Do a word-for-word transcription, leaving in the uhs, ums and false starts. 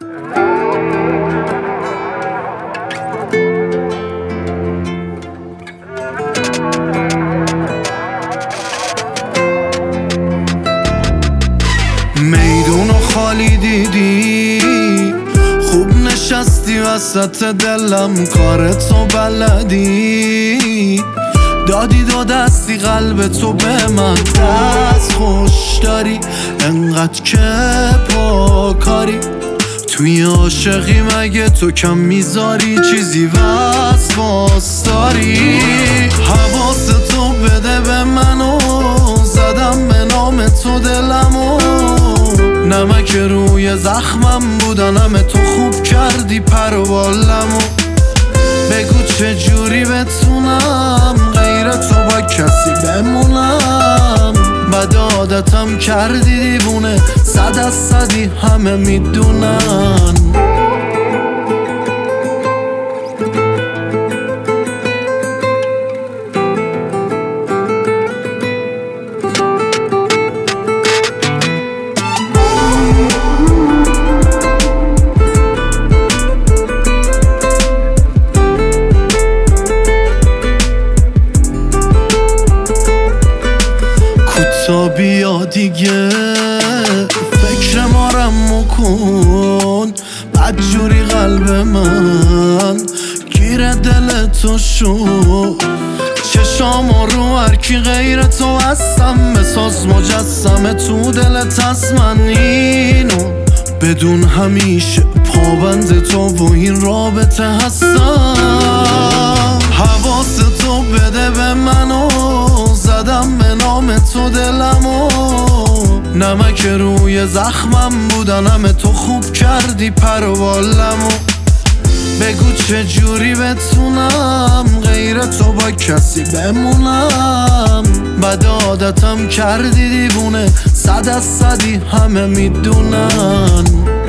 میدونو خالی دیدی، خوب نشستی وسط دلم، کارتو بلدی، دادی دو دستی قلب تو به من، دست خوش داری انقدر که پاکاری، توی عاشقی مگه تو کم میذاری، چیزی وسواس داری، حواستو بده به منو، زدم به نام تو دلمو، نمک روی زخمم بودنم تو خوب کردی پروالمو، بگو چه جوری بتونم غیر تو با کسی بمونم، بد عادتم کردی دیوونه، صد از صدی همه میدونن. تا بیا دیگه فکر مارم مکن، بدجوری قلب من گیر دل تو شو، چشام رو هرکی غیر تو هستم، بساز مجسمه تو دلت هست، من اینو بدون همیشه پابند تو و این رابطه هستم، حواستو بده به منو، زدم به نام تو دلمو، نمک روی زخمم بودنم تو خوب کردی پروالمو، بگو چه جوری بتونم غیر تو با کسی بمونم، بد عادتم کردی دیوونه، صد از صدی همه میدونن.